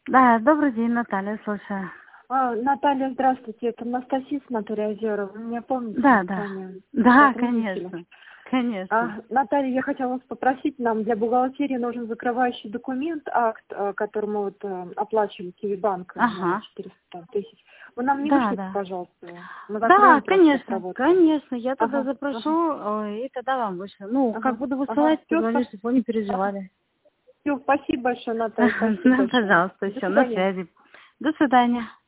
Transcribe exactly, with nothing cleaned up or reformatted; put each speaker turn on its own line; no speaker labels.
Да, добрый день, Наталья, слушаю.
А, Наталья, здравствуйте. Это Анастасия Санатория Озера. Вы меня помните?
Да,
Мы с
да.
вами
Да,
сотрудничали.
конечно. Конечно.
А, Наталья, я хотела вас попросить, нам для бухгалтерии нужен закрывающий документ, акт, э, который мы вот э, оплачиваем Киевбанк на
Ага.
четыреста тысяч. Вы нам не
Да,
вышлите,
да.
пожалуйста? Мы
Да,
закроем просто
конечно,
проводку.
конечно. Я тогда
Ага, ага,
запрошу, э, и тогда вам вышлю. Ну, как
ага,
буду
ага.
высылать,
Все,
позвоню, чтобы вы не переживали.
спасибо большое, Наталья, спасибо
Ну,
большое.
пожалуйста,
До
еще на
свидания.
связи. До свидания.